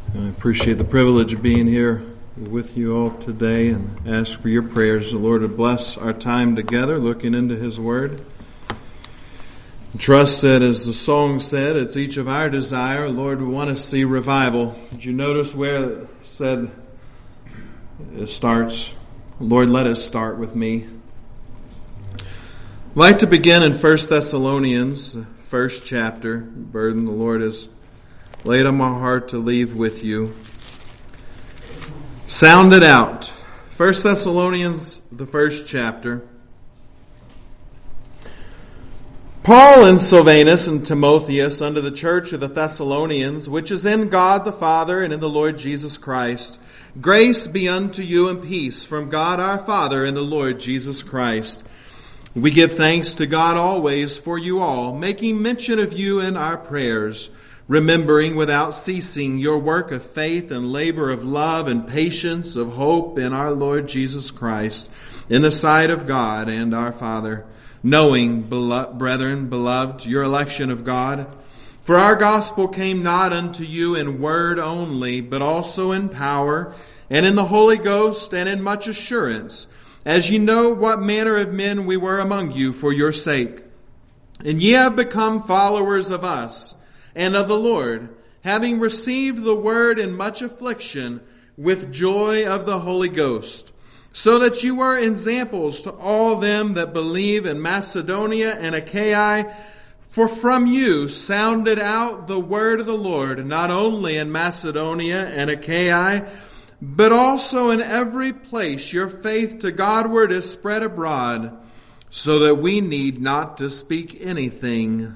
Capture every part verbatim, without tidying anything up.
I appreciate the privilege of being here with you all today and ask for your prayers. The Lord to bless our time together looking into His Word. Trust that, as the song said, it's each of our desire. Lord, we want to see revival. Did you notice where it said it starts? Lord, let us start with me. I'd like to begin in First Thessalonians, first chapter. The burden the Lord has laid on my heart to leave with you. Sound it out. First Thessalonians, the first chapter. Paul and Silvanus and Timotheus unto the church of the Thessalonians, which is in God the Father and in the Lord Jesus Christ, grace be unto you and peace from God our Father and the Lord Jesus Christ. We give thanks to God always for you all, making mention of you in our prayers, remembering without ceasing your work of faith and labor of love and patience of hope in our Lord Jesus Christ, in the sight of God and our Father, knowing, brethren, beloved, your election of God. For our gospel came not unto you in word only, but also in power, and in the Holy Ghost, and in much assurance, as ye know what manner of men we were among you for your sake. And ye have become followers of us, and of the Lord, having received the word in much affliction, with joy of the Holy Ghost, so that you are examples to all them that believe in Macedonia and Achaia. For from you sounded out the word of the Lord, not only in Macedonia and Achaia, but also in every place your faith to Godward is spread abroad, so that we need not to speak anything.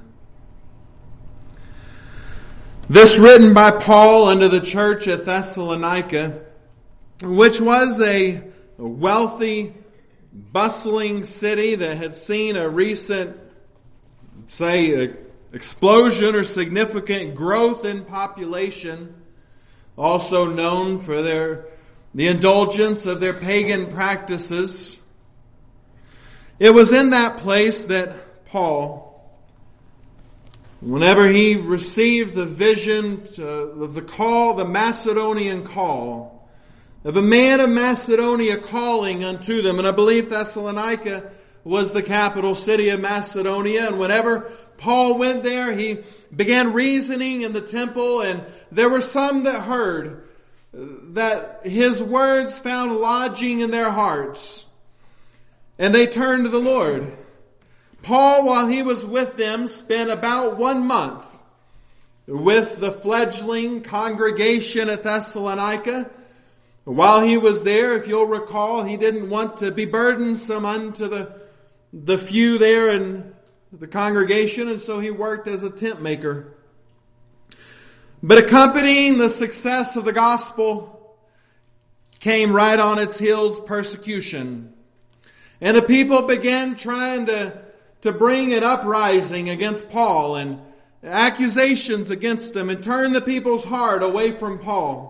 This written by Paul unto the church at Thessalonica, which was a wealthy, bustling city that had seen a recent, say, explosion or significant growth in population, also known for their the indulgence of their pagan practices. It was in that place that Paul, whenever he received the vision to, of the call, the Macedonian call, of a man of Macedonia calling unto them, and I believe Thessalonica was the capital city of Macedonia, and whenever Paul went there, he began reasoning in the temple, and there were some that heard that his words found lodging in their hearts, and they turned to the Lord. Paul, while he was with them, spent about one month with the fledgling congregation at Thessalonica. While he was there, if you'll recall, he didn't want to be burdensome unto the, the few there in the congregation, and so he worked as a tent maker. But accompanying the success of the gospel came right on its heels persecution. And the people began trying to, to bring an uprising against Paul and accusations against him and turn the people's heart away from Paul.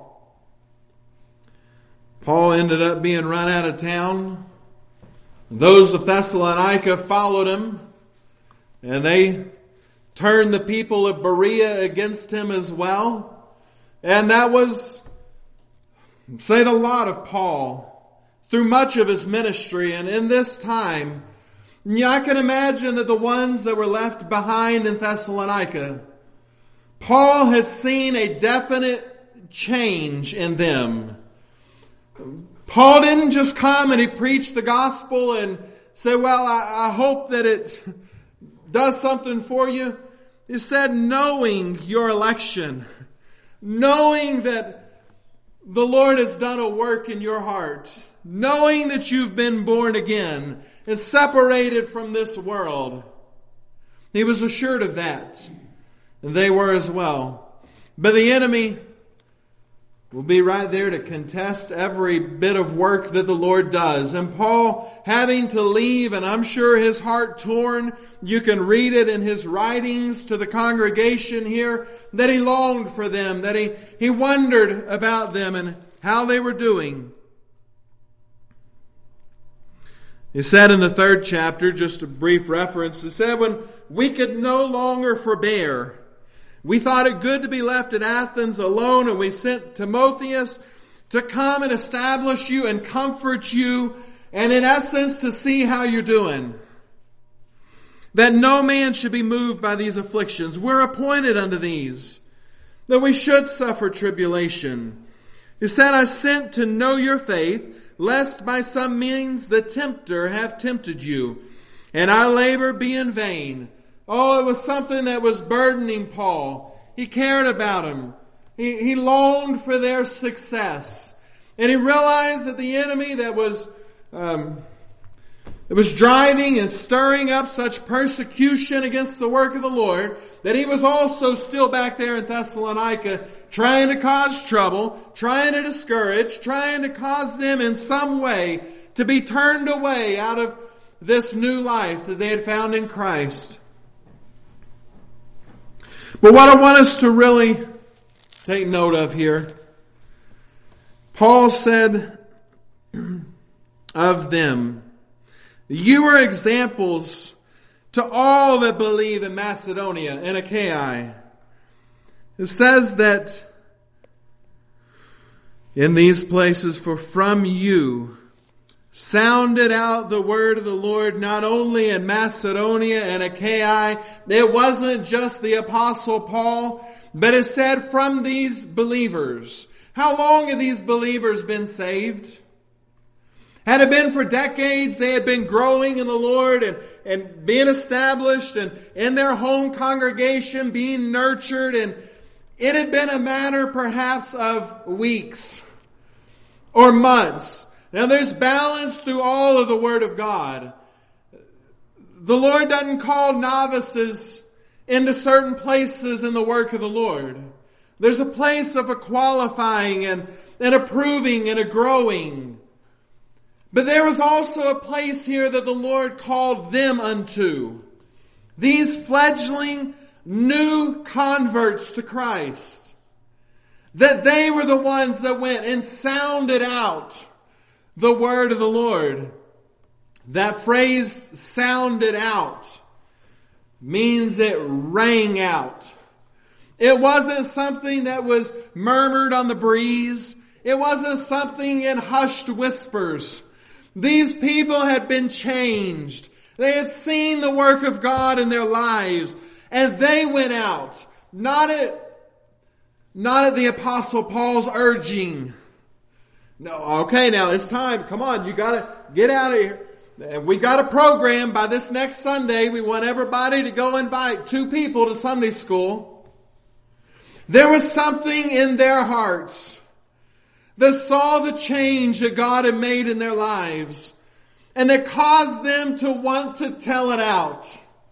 Paul ended up being run out of town. Those of Thessalonica followed him, and they turned the people of Berea against him as well. And that was, say, the lot of Paul through much of his ministry. And in this time, yeah, I can imagine that the ones that were left behind in Thessalonica, Paul had seen a definite change in them. Paul didn't just come and he preached the gospel and say, well, I, I hope that it does something for you. He said, knowing your election, knowing that the Lord has done a work in your heart, knowing that you've been born again and separated from this world. He was assured of that. And they were as well. But the enemy will be right there to contest every bit of work that the Lord does. And Paul having to leave, and I'm sure his heart torn, you can read it in his writings to the congregation here, that he longed for them, that he, he wondered about them and how they were doing. He said in the third chapter, just a brief reference, he said, when we could no longer forbear, We thought it good to be left at Athens alone, and we sent Timotheus to come and establish you and comfort you, and in essence to see how you're doing. That no man should be moved by these afflictions. We're appointed unto these, that we should suffer tribulation. He said, I sent to know your faith, lest by some means the tempter have tempted you, and our labor be in vain. Oh, it was something that was burdening Paul. He cared about him. He, he longed for their success. And he realized that the enemy that was, um, that was driving and stirring up such persecution against the work of the Lord, that he was also still back there in Thessalonica trying to cause trouble, trying to discourage, trying to cause them in some way to be turned away out of this new life that they had found in Christ. But what I want us to really take note of here, Paul said of them, you are examples to all that believe in Macedonia and Achaia. It says that in these places, for from you sounded out the word of the Lord, not only in Macedonia and Achaia. It wasn't just the Apostle Paul, but it said from these believers. How long have these believers been saved? Had it been for decades, they had been growing in the Lord and, and being established and in their home congregation being nurtured, and it had been a matter perhaps of weeks or months. Now there's balance through all of the Word of God. The Lord doesn't call novices into certain places in the work of the Lord. There's a place of a qualifying and, and approving and a growing. But there was also a place here that the Lord called them unto. These fledgling new converts to Christ. That they were the ones that went and sounded out the word of the Lord. That phrase, sounded out, means it rang out. It wasn't something that was murmured on the breeze. It wasn't something in hushed whispers. These people had been changed. They had seen the work of God in their lives. And they went out. Not at, not at the Apostle Paul's urging. No, okay, now it's time. Come on, you gotta get out of here. We got a program by this next Sunday. We want everybody to go invite two people to Sunday school. There was something in their hearts that saw the change that God had made in their lives, and that caused them to want to tell it out.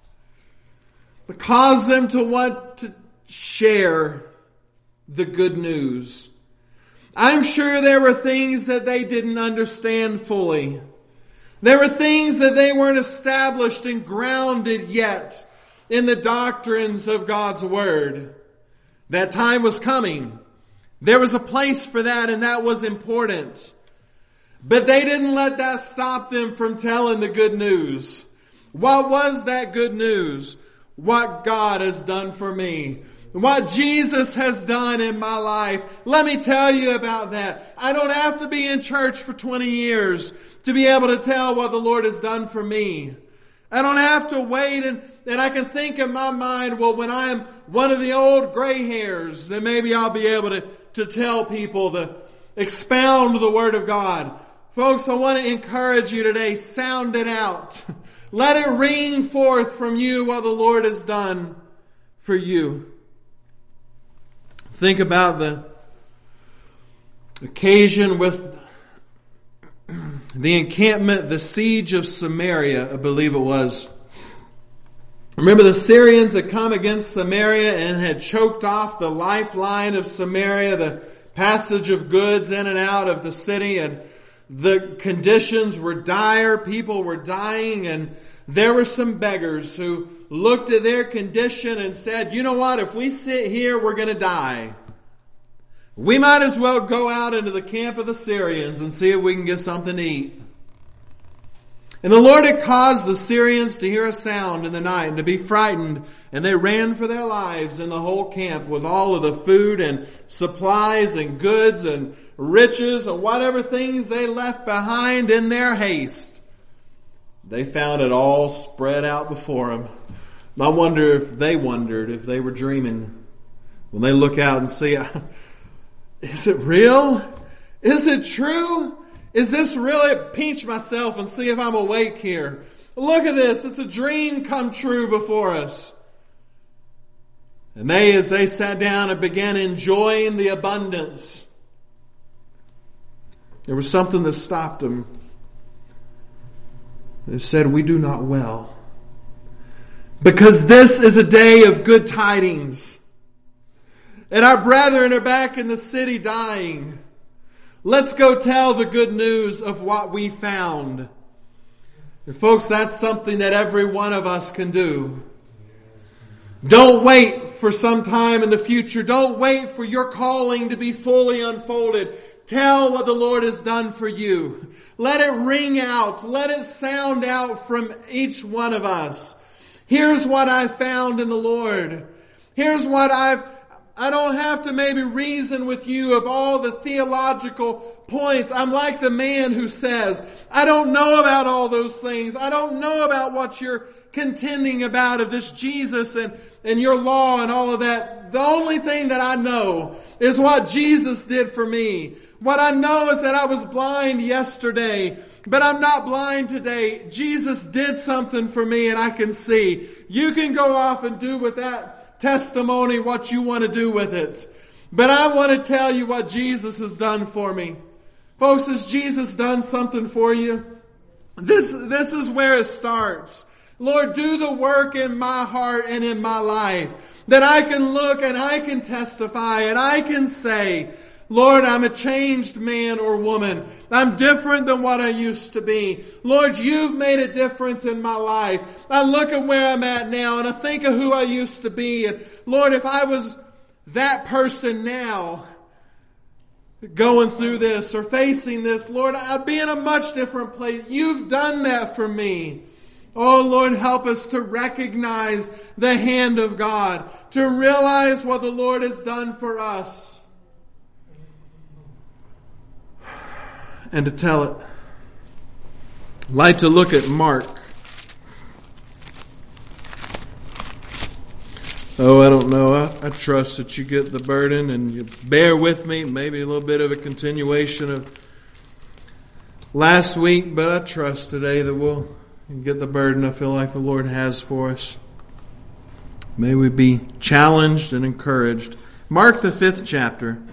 That caused them to want to share the good news. I'm sure there were things that they didn't understand fully. There were things that they weren't established and grounded yet in the doctrines of God's Word. That time was coming. There was a place for that, and that was important. But they didn't let that stop them from telling the good news. What was that good news? What God has done for me. What Jesus has done in my life. Let me tell you about that. I don't have to be in church for twenty years to be able to tell what the Lord has done for me. I don't have to wait and, and I can think in my mind, well, when I'm one of the old gray hairs, then maybe I'll be able to, to tell people, to expound the Word of God. Folks, I want to encourage you today, sound it out. Let it ring forth from you what the Lord has done for you. Think about the occasion with the encampment, the siege of Samaria, I believe it was. Remember, the Syrians had come against Samaria and had choked off the lifeline of Samaria, the passage of goods in and out of the city, and the conditions were dire. People were dying, and there were some beggars who looked at their condition and said, you know what, if we sit here, we're going to die. We might as well go out into the camp of the Syrians and see if we can get something to eat. And the Lord had caused the Syrians to hear a sound in the night and to be frightened. And they ran for their lives in the whole camp with all of the food and supplies and goods and riches and whatever things they left behind in their haste. They found it all spread out before them. I wonder if they wondered if they were dreaming. When they look out and see, is it real? Is it true? Is this really, pinch myself and see if I'm awake here. Look at this. It's a dream come true before us. And they, as they sat down and began enjoying the abundance, there was something that stopped them. They said, we do not well. Because this is a day of good tidings. And our brethren are back in the city dying. Let's go tell the good news of what we found. And folks, that's something that every one of us can do. Don't wait for some time in the future. Don't wait for your calling to be fully unfolded. Tell what the Lord has done for you. Let it ring out. Let it sound out from each one of us. Here's what I found in the Lord. Here's what I've I don't have to maybe reason with you of all the theological points. I'm like the man who says, I don't know about all those things. I don't know about what you're contending about of this Jesus and, and your law and all of that. The only thing that I know is what Jesus did for me. What I know is that I was blind yesterday, but I'm not blind today. Jesus did something for me and I can see. You can go off and do with that testimony what you want to do with it. But I want to tell you what Jesus has done for me. Folks, has Jesus done something for you? This, this is where it starts. Lord, do the work in my heart and in my life that I can look and I can testify and I can say, Lord, I'm a changed man or woman. I'm different than what I used to be. Lord, you've made a difference in my life. I look at where I'm at now and I think of who I used to be. And Lord, if I was that person now going through this or facing this, Lord, I'd be in a much different place. You've done that for me. Oh, Lord, help us to recognize the hand of God, to realize what the Lord has done for us. And to tell it. I'd like to look at Mark. Oh, I don't know. I, I trust that you get the burden and you bear with me. Maybe a little bit of a continuation of last week, but I trust today that we'll get the burden I feel like the Lord has for us. May we be challenged and encouraged. Mark the fifth chapter.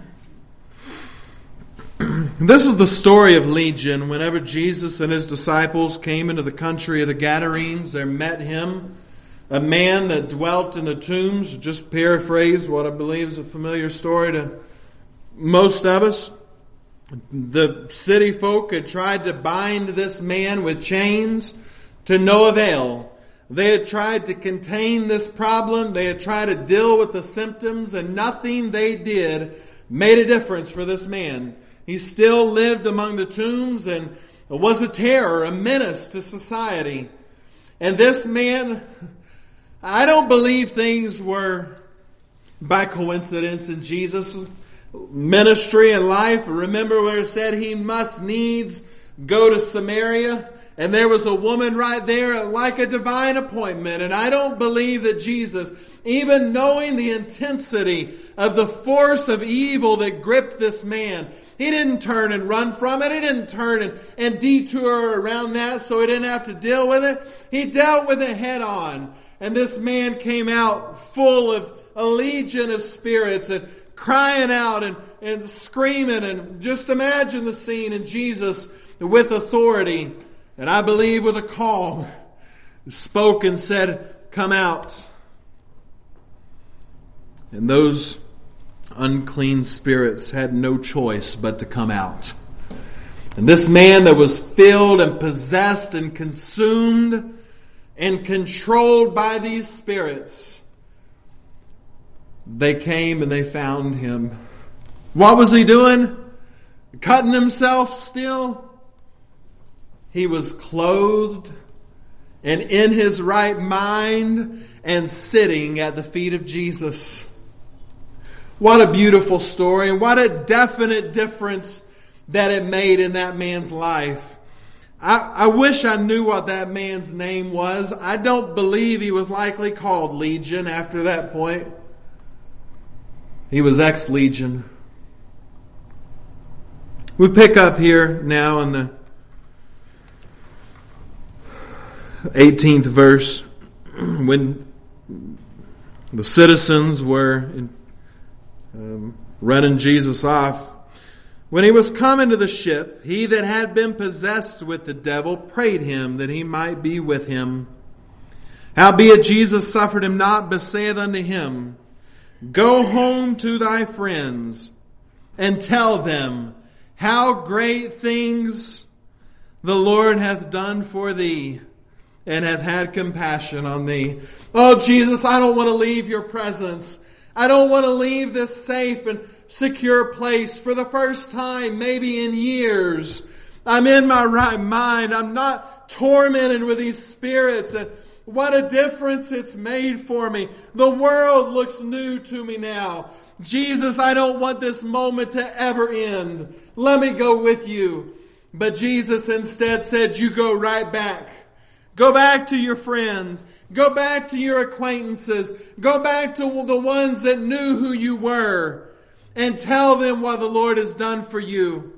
This is the story of Legion. Whenever Jesus and his disciples came into the country of the Gadarenes, there met him a man that dwelt in the tombs. Just paraphrase what I believe is a familiar story to most of us. The city folk had tried to bind this man with chains to no avail. They had tried to contain this problem. They had tried to deal with the symptoms, and nothing they did made a difference for this man. He still lived among the tombs and was a terror, a menace to society. And this man, I don't believe things were by coincidence in Jesus' ministry and life. Remember where it said he must needs go to Samaria? And there was a woman right there like a divine appointment. And I don't believe that Jesus, even knowing the intensity of the force of evil that gripped this man, he didn't turn and run from it. He didn't turn and, and detour around that so he didn't have to deal with it. He dealt with it head on. And this man came out full of a legion of spirits and crying out and, and screaming. And just imagine the scene, and Jesus with authority, and I believe with a calm, spoke and said, "Come out." And those unclean spirits had no choice but to come out. And this man that was filled and possessed and consumed and controlled by these spirits, they came and they found him. What was he doing? Cutting himself still? he was clothed and in his right mind and sitting at the feet of Jesus. What a beautiful story, and what a definite difference that it made in that man's life. I, I wish I knew what that man's name was. I don't believe he was likely called Legion after that point. He was ex-Legion. We pick up here now in the eighteenth verse, when the citizens were um, running Jesus off. When he was come into the ship, he that had been possessed with the devil prayed him that he might be with him. Howbeit Jesus suffered him not, but saith unto him, Go home to thy friends, and tell them how great things the Lord hath done for thee, and hath had compassion on thee. Oh, Jesus, I don't want to leave your presence. I don't want to leave this safe and secure place for the first time, maybe in years. I'm in my right mind. I'm not tormented with these spirits, and what a difference it's made for me. The world looks new to me now. Jesus, I don't want this moment to ever end. Let me go with you. But Jesus instead said, you go right back. Go back to your friends. Go back to your acquaintances. Go back to the ones that knew who you were. And tell them what the Lord has done for you.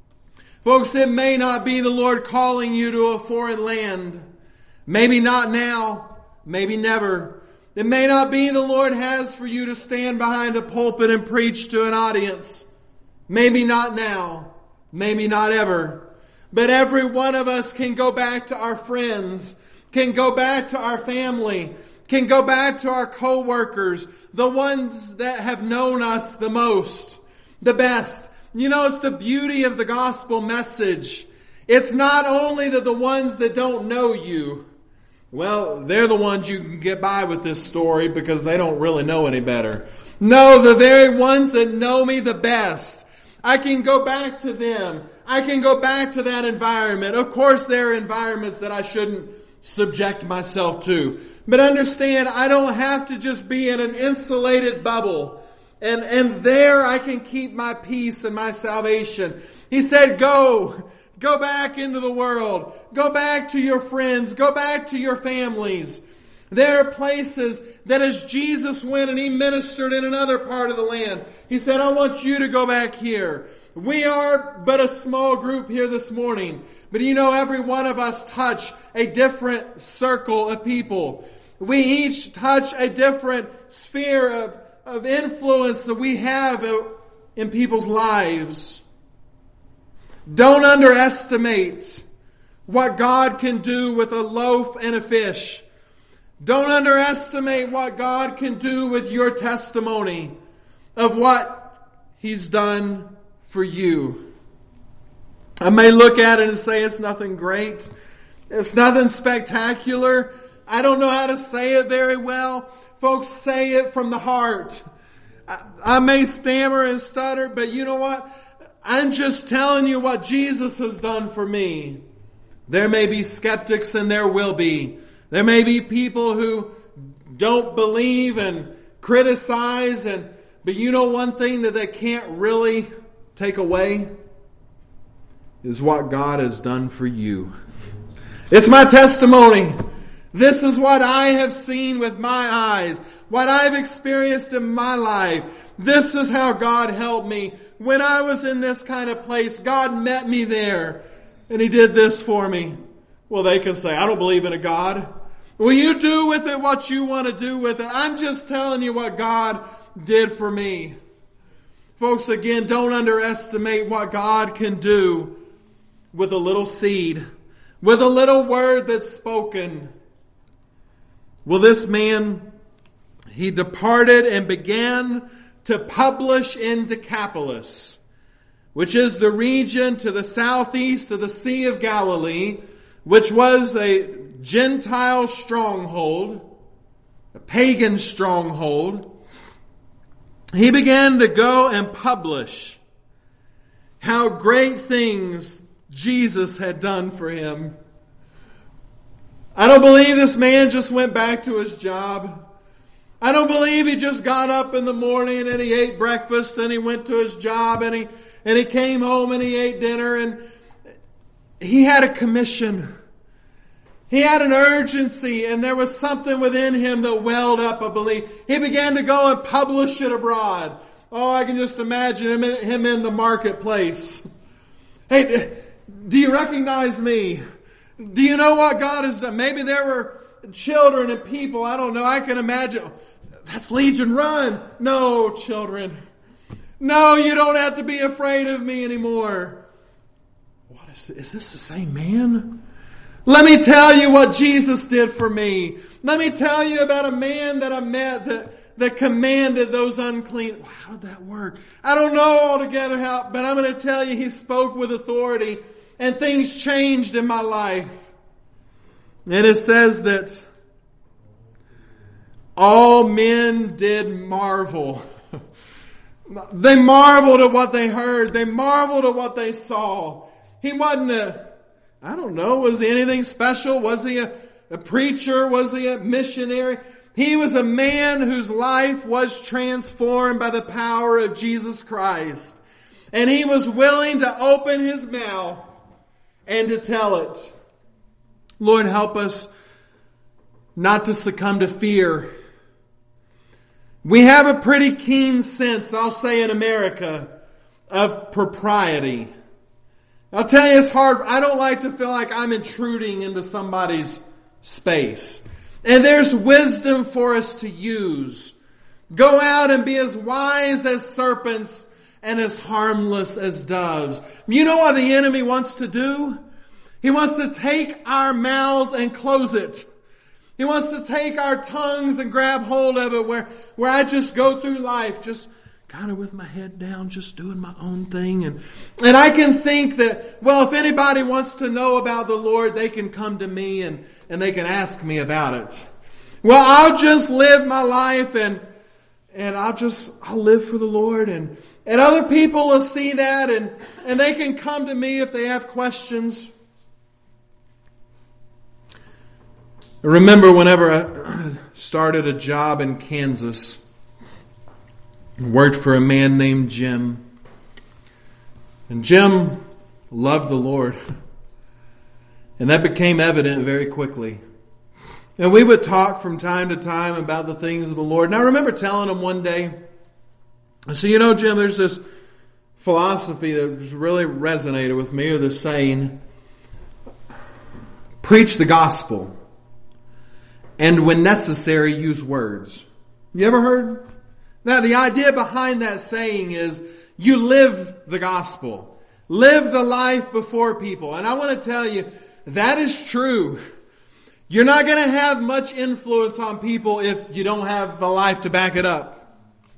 Folks, it may not be the Lord calling you to a foreign land. Maybe not now. Maybe never. It may not be the Lord has for you to stand behind a pulpit and preach to an audience. Maybe not now. Maybe not ever. But every one of us can go back to our friends, can go back to our family, can go back to our co-workers, the ones that have known us the most, the best. You know, it's the beauty of the gospel message. It's not only that the ones that don't know you, well, they're the ones you can get by with this story because they don't really know any better. No, the very ones that know me the best. I can go back to them. I can go back to that environment. Of course, there are environments that I shouldn't subject myself to. But understand, I don't have to just be in an insulated bubble. And, and there I can keep my peace and my salvation. He said, go. Go back into the world. Go back to your friends. Go back to your families. There are places that as Jesus went and he ministered in another part of the land, he said, I want you to go back here. We are but a small group here this morning. But you know, every one of us touch a different circle of people. We each touch a different sphere of, of influence that we have in people's lives. Don't underestimate what God can do with a loaf and a fish. Don't underestimate what God can do with your testimony of what He's done for you. I may look at it and say it's nothing great. It's nothing spectacular. I don't know how to say it very well. Folks, say it from the heart. I, I may stammer and stutter, but you know what? I'm just telling you what Jesus has done for me. There may be skeptics and there will be. There may be people who don't believe and criticize, and but you know one thing that they can't really take away is what God has done for you. It's my testimony. This is what I have seen with my eyes. What I've experienced in my life. This is how God helped me. When I was in this kind of place, God met me there. And He did this for me. Well, they can say, I don't believe in a God. Well, you do with it what you want to do with it. I'm just telling you what God did for me. Folks, again, don't underestimate what God can do with a little seed. With a little word that's spoken. Well, this man, he departed and began to publish in Decapolis, which is the region to the southeast of the Sea of Galilee, which was a Gentile stronghold, a pagan stronghold. He began to go and publish how great things Jesus had done for him. I don't believe this man just went back to his job. I don't believe he just got up in the morning and he ate breakfast and he went to his job and he and he came home and he ate dinner, and he had a commission. He had an urgency, and there was something within him that welled up a belief. He began to go and publish it abroad. Oh, I can just imagine him in, him in the marketplace. Hey, do you recognize me? Do you know what God has done? Maybe there were children and people, I don't know, I can imagine. That's Legion, run. No, children. No, you don't have to be afraid of me anymore. What is, is this the same man? Let me tell you what Jesus did for me. Let me tell you about a man that I met that, that commanded those unclean. How did that work? I don't know altogether how, but I'm going to tell you he spoke with authority and things changed in my life. And it says that all men did marvel. They marveled at what they heard. They marveled at what they saw. He wasn't a, I don't know, was he anything special? Was he a, a preacher? Was he a missionary? He was a man whose life was transformed by the power of Jesus Christ. And he was willing to open his mouth and to tell it. Lord, help us not to succumb to fear. We have a pretty keen sense, I'll say in America, of propriety. I'll tell you, it's hard. I don't like to feel like I'm intruding into somebody's space. And there's wisdom for us to use. Go out and be as wise as serpents and as harmless as doves. You know what the enemy wants to do? He wants to take our mouths and close it. He wants to take our tongues and grab hold of it where, where I just go through life just kind of with my head down, just doing my own thing. And, and I can think that, well, if anybody wants to know about the Lord, they can come to me and, and they can ask me about it. Well, I'll just live my life and, and I'll just, I'll live for the Lord. And, and other people will see that and, and they can come to me if they have questions. I remember whenever I started a job in Kansas, worked for a man named Jim. And Jim loved the Lord. And that became evident very quickly. And we would talk from time to time about the things of the Lord. And I remember telling him one day, I said, you know, Jim, there's this philosophy that really resonated with me, or the saying, preach the gospel. And when necessary, use words. You ever heard? Now, the idea behind that saying is you live the gospel. Live the life before people. And I want to tell you, that is true. You're not going to have much influence on people if you don't have the life to back it up.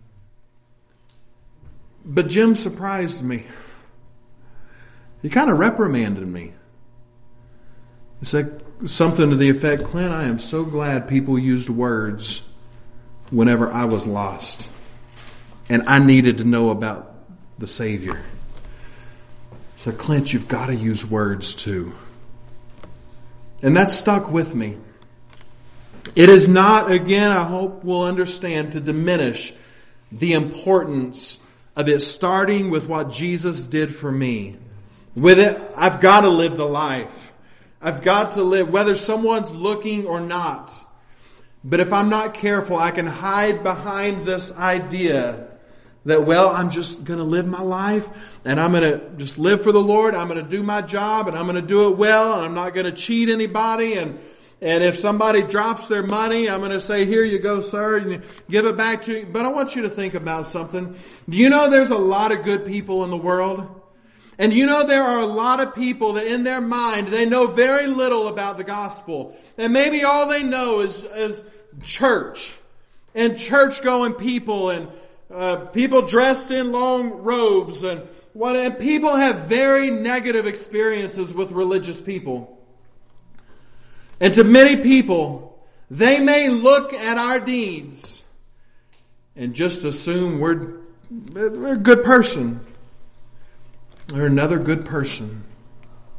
But Jim surprised me. He kind of reprimanded me. He said something to the effect, Clint, I am so glad people used words whenever I was lost and I needed to know about the Savior. He said, Clint, you've got to use words too. And that stuck with me. It is not, again, I hope we'll understand, to diminish the importance of it starting with what Jesus did for me. With it, I've got to live the life. I've got to live, whether someone's looking or not. But if I'm not careful, I can hide behind this idea that, well, I'm just going to live my life and I'm going to just live for the Lord. I'm going to do my job and I'm going to do it well and I'm not going to cheat anybody. And, and if somebody drops their money, I'm going to say, here you go, sir, and give it back to you. But I want you to think about something. Do you know there's a lot of good people in the world? And you know there are a lot of people that in their mind, they know very little about the gospel. And maybe all they know is, is church and church-going people and uh, people dressed in long robes. And what, and people have very negative experiences with religious people. And to many people, they may look at our deeds and just assume we're, we're a good person. Or another good person.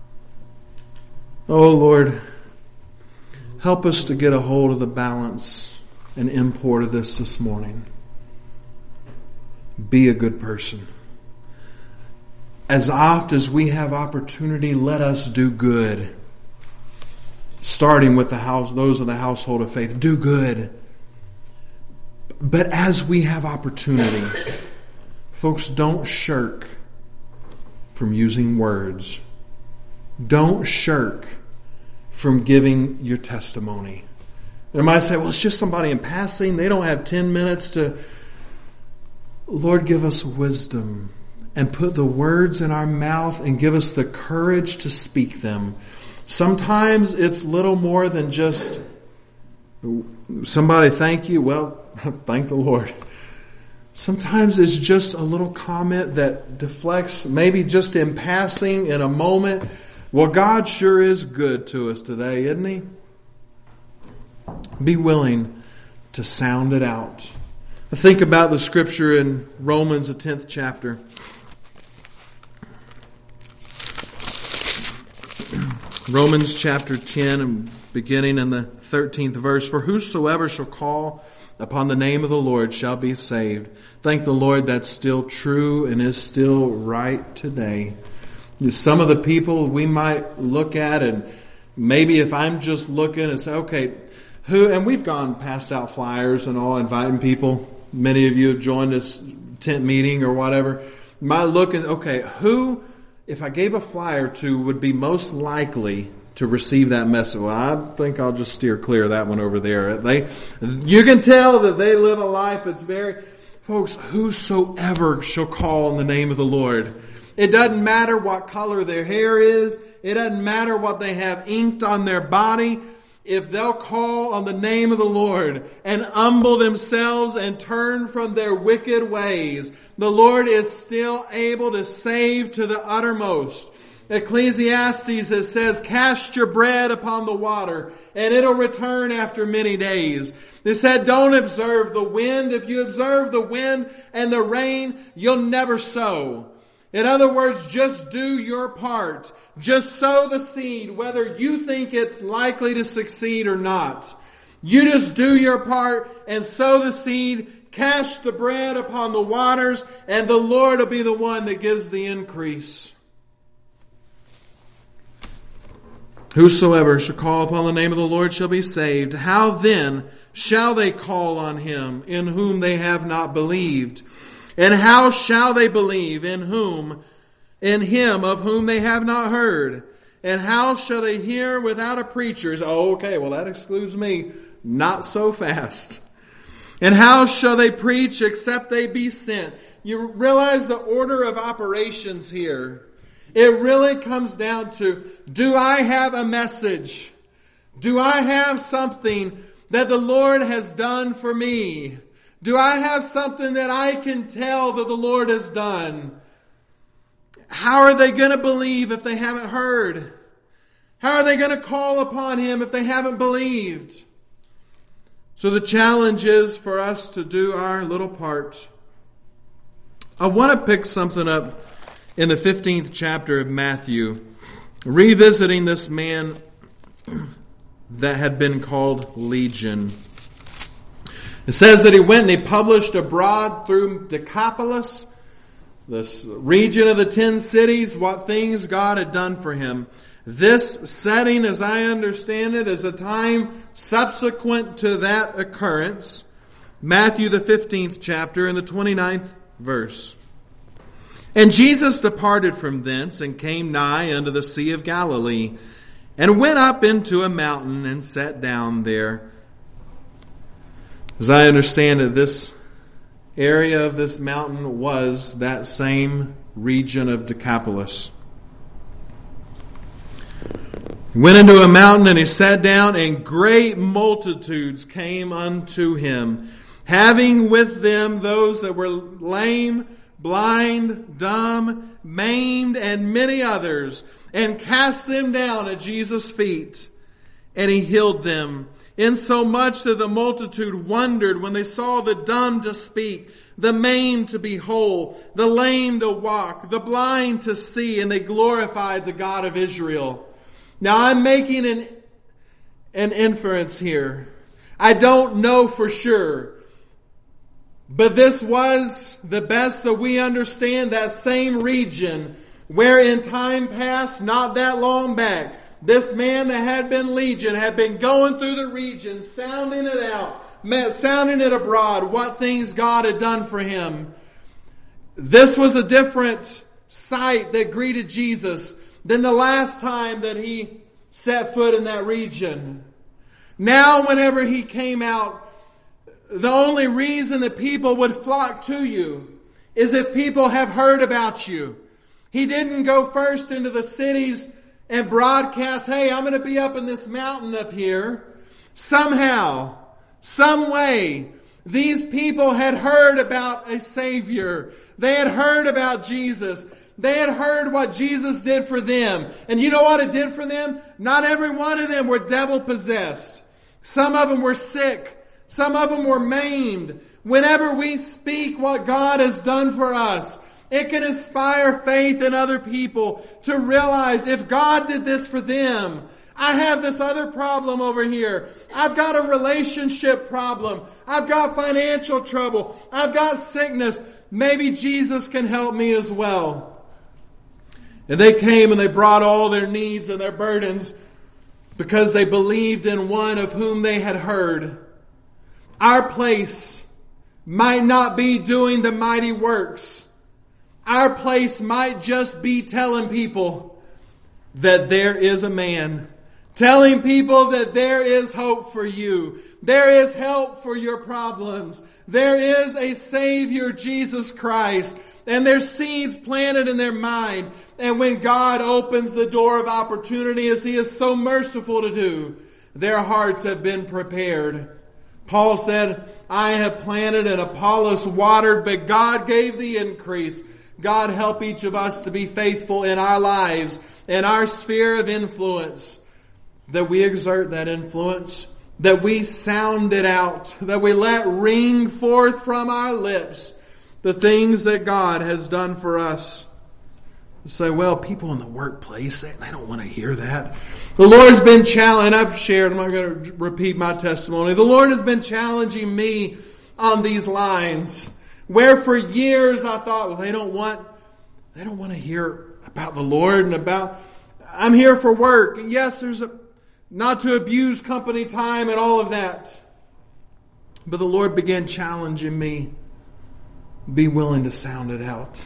Oh Lord, help us to get a hold of the balance and import of this this morning. Be a good person. As oft as we have opportunity, let us do good. Starting with the house, those of the household of faith, do good. But as we have opportunity, folks, don't shirk from using words. Don't shirk from giving your testimony. They might say, well, it's just somebody in passing. They don't have ten minutes to... Lord, give us wisdom and put the words in our mouth and give us the courage to speak them. Sometimes it's little more than just somebody thank you. Well, thank the Lord. Sometimes it's just a little comment that deflects, maybe just in passing in a moment. Well, God sure is good to us today, isn't He? Be willing to sound it out. Think about the scripture in Romans, the tenth chapter. Romans chapter ten, and beginning in the thirteenth verse. For whosoever shall call upon the name of the Lord shall be saved. Thank the Lord, that's still true and is still right today. Some of the people we might look at, and maybe if I'm just looking and say, okay, who, and we've gone passed out flyers and all, inviting people. Many of you have joined this tent meeting or whatever. My looking, okay, who, if I gave a flyer to, would be most likely to receive that message? Well, I think I'll just steer clear of that one over there. They, you can tell that they live a life that's very, folks, whosoever shall call on the name of the Lord. It doesn't matter what color their hair is. It doesn't matter what they have inked on their body. If they'll call on the name of the Lord and humble themselves and turn from their wicked ways, the Lord is still able to save to the uttermost. Ecclesiastes, it says, cast your bread upon the water and it'll return after many days. It said, don't observe the wind. If you observe the wind and the rain, you'll never sow. In other words, just do your part. Just sow the seed, whether you think it's likely to succeed or not. You just do your part and sow the seed, cast the bread upon the waters, and the Lord will be the one that gives the increase. Whosoever shall call upon the name of the Lord shall be saved. How then shall they call on Him in whom they have not believed? And how shall they believe in whom, in Him of whom they have not heard? And how shall they hear without a preacher? Oh, okay, well that excludes me. Not so fast. And how shall they preach except they be sent? You realize the order of operations here. It really comes down to, do I have a message? Do I have something that the Lord has done for me? Do I have something that I can tell that the Lord has done? How are they going to believe if they haven't heard? How are they going to call upon Him if they haven't believed? So the challenge is for us to do our little part. I want to pick something up in the fifteenth chapter of Matthew, revisiting this man that had been called Legion. It says that he went and he published abroad through Decapolis, this region of the ten cities, what things God had done for him. This setting, as I understand it, is a time subsequent to that occurrence. Matthew the fifteenth chapter and the twenty-ninth verse. And Jesus departed from thence and came nigh unto the Sea of Galilee, and went up into a mountain and sat down there. As I understand it, this area of this mountain was that same region of Decapolis. He went into a mountain and he sat down, and great multitudes came unto him, having with them those that were lame, blind, dumb, maimed, and many others, and cast them down at Jesus' feet. And he healed them, insomuch that the multitude wondered when they saw the dumb to speak, the maimed to be whole, the lame to walk, the blind to see, and they glorified the God of Israel. Now I'm making an, an inference here. I don't know for sure. But this was the best that we understand that same region where in time past, not that long back, this man that had been legion had been going through the region, sounding it out, sounding it abroad, what things God had done for him. This was a different sight that greeted Jesus than the last time that he set foot in that region. Now, whenever he came out, the only reason that people would flock to you is if people have heard about you. He didn't go first into the cities and broadcast, hey, I'm going to be up in this mountain up here. Somehow, some way, these people had heard about a Savior. They had heard about Jesus. They had heard what Jesus did for them. And you know what it did for them? Not every one of them were devil possessed. Some of them were sick. Some of them were maimed. Whenever we speak what God has done for us, it can inspire faith in other people to realize if God did this for them, I have this other problem over here. I've got a relationship problem. I've got financial trouble. I've got sickness. Maybe Jesus can help me as well. And they came and they brought all their needs and their burdens because they believed in one of whom they had heard. Our place might not be doing the mighty works. Our place might just be telling people that there is a man. Telling people that there is hope for you. There is help for your problems. There is a Savior, Jesus Christ. And there's seeds planted in their mind. And when God opens the door of opportunity, as He is so merciful to do, their hearts have been prepared. Paul said, I have planted and Apollos watered, but God gave the increase. God help each of us to be faithful in our lives, in our sphere of influence, that we exert that influence, that we sound it out, that we let ring forth from our lips the things that God has done for us. You say, well, people in the workplace, they, they don't want to hear that. The Lord's been challenging, I've shared, I'm not going to repeat my testimony. The Lord has been challenging me on these lines, where for years I thought, well, they don't want, they don't want to hear about the Lord and about, I'm here for work. And yes, there's a, not to abuse company time and all of that. But the Lord began challenging me. Be willing to sound it out.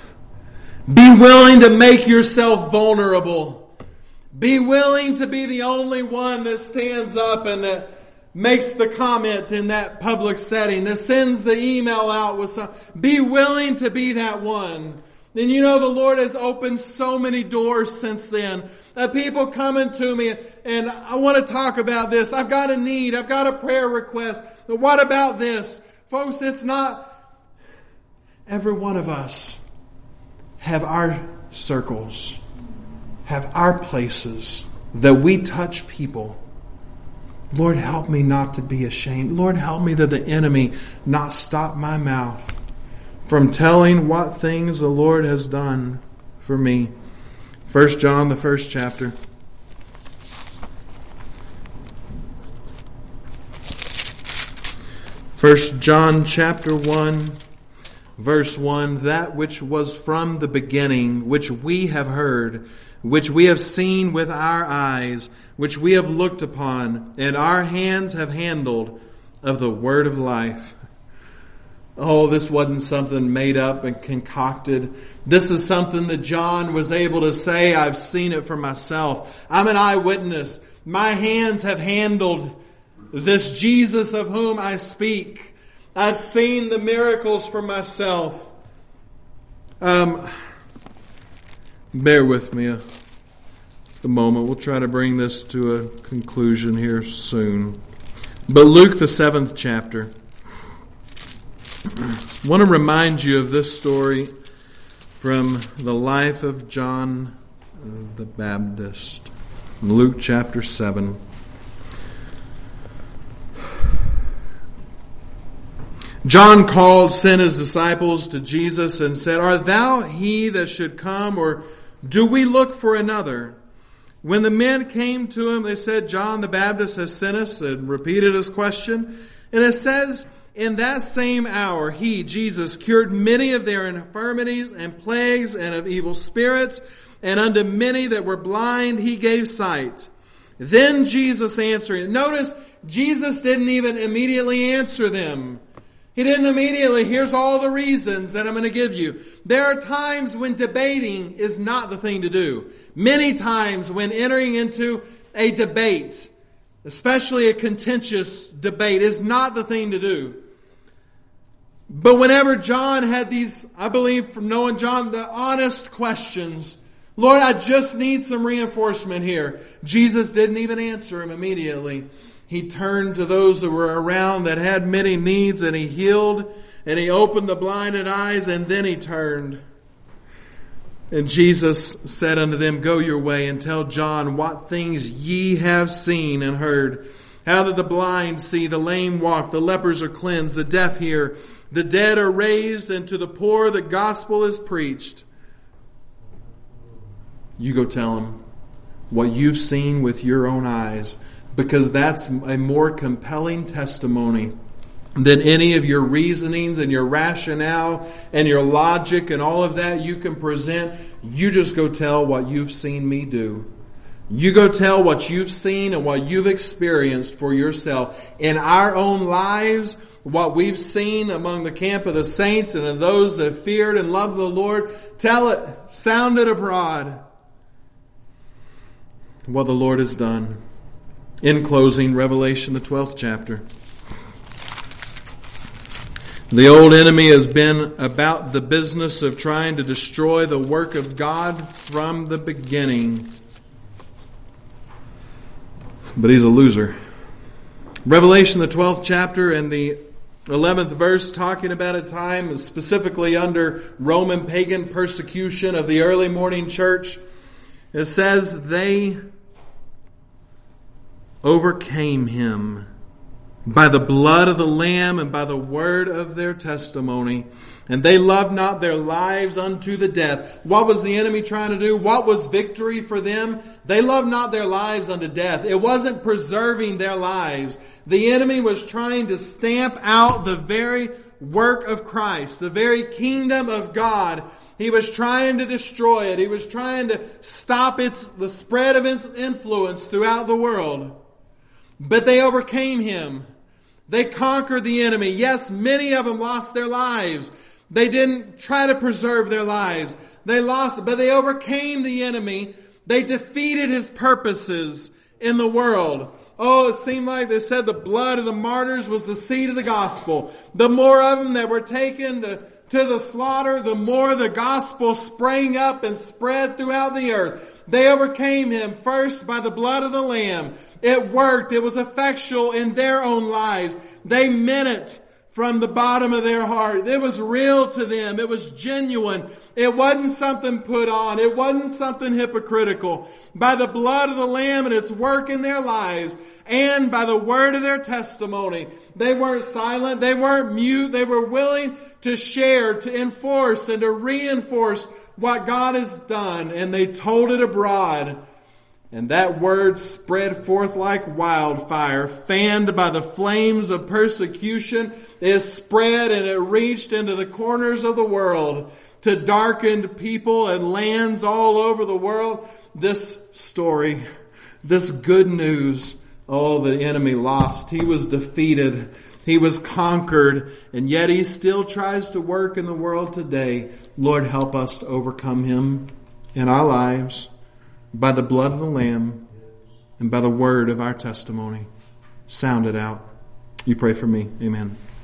Be willing to make yourself vulnerable. Be willing to be the only one that stands up and that makes the comment in that public setting, that sends the email out with some. Be willing to be that one. And you know, the Lord has opened so many doors since then. Uh, people coming to me and I want to talk about this. I've got a need. I've got a prayer request. But what about this? Folks, it's not every one of us have our circles, have our places that we touch people. Lord, help me not to be ashamed. Lord, help me that the enemy not stop my mouth from telling what things the Lord has done for me. First John, the first chapter. First John chapter one, verse one, that which was from the beginning, which we have heard, which we have seen with our eyes, which we have looked upon, and our hands have handled of the word of life. Oh, this wasn't something made up and concocted. This is something that John was able to say, I've seen it for myself. I'm an eyewitness. My hands have handled this Jesus of whom I speak. I've seen the miracles for myself. Um, bear with me a, a moment. We'll try to bring this to a conclusion here soon. But Luke, the seventh chapter. I want to remind you of this story from the life of John the Baptist. Luke chapter seven. John called, sent his disciples to Jesus and said, Art thou he that should come, or do we look for another? When the men came to him, they said, John the Baptist has sent us, and repeated his question. And it says, in that same hour, he, Jesus, cured many of their infirmities and plagues and of evil spirits, and unto many that were blind he gave sight. Then Jesus answering. Notice, Jesus didn't even immediately answer them. He didn't immediately, here's all the reasons that I'm going to give you. There are times when debating is not the thing to do. Many times when entering into a debate, especially a contentious debate, is not the thing to do. But whenever John had these, I believe from knowing John, the honest questions, Lord, I just need some reinforcement here. Jesus didn't even answer him immediately. He turned to those that were around that had many needs, and he healed, and he opened the blinded eyes, and then he turned. And Jesus said unto them, go your way and tell John what things ye have seen and heard. How that the blind see, the lame walk, the lepers are cleansed, the deaf hear, the dead are raised, and to the poor the gospel is preached. You go tell them what you've seen with your own eyes, because that's a more compelling testimony than any of your reasonings and your rationale and your logic and all of that you can present. You just go tell what you've seen me do. You go tell what you've seen and what you've experienced for yourself in our own lives, what we've seen among the camp of the saints and of those that feared and loved the Lord. Tell it, sound it abroad, what the Lord has done. In closing, Revelation, the twelfth chapter. The old enemy has been about the business of trying to destroy the work of God from the beginning. But he's a loser. Revelation, the twelfth chapter and the eleventh verse, talking about a time specifically under Roman pagan persecution of the early morning church. It says, they overcame him by the blood of the Lamb and by the word of their testimony. And they loved not their lives unto the death. What was the enemy trying to do? What was victory for them? They loved not their lives unto death. It wasn't preserving their lives. The enemy was trying to stamp out the very work of Christ, the very kingdom of God. He was trying to destroy it. He was trying to stop its the spread of its influence throughout the world. But they overcame him. They conquered the enemy. Yes, many of them lost their lives. They didn't try to preserve their lives. They lost, but they overcame the enemy. They defeated his purposes in the world. Oh, it seemed like they said the blood of the martyrs was the seed of the gospel. The more of them that were taken to, to the slaughter, the more the gospel sprang up and spread throughout the earth. They overcame him first by the blood of the Lamb. It worked. It was effectual in their own lives. They meant it from the bottom of their heart. It was real to them. It was genuine. It wasn't something put on. It wasn't something hypocritical. By the blood of the Lamb and its work in their lives, and by the word of their testimony, they weren't silent. They weren't mute. They were willing to share, to enforce, and to reinforce what God has done. And they told it abroad. And that word spread forth like wildfire, fanned by the flames of persecution. It spread and it reached into the corners of the world, to darkened people and lands all over the world. This story, this good news, oh, the enemy lost. He was defeated. He was conquered. And yet he still tries to work in the world today. Lord, help us to overcome him in our lives, by the blood of the Lamb and by the word of our testimony. Sound it out. You pray for me. Amen.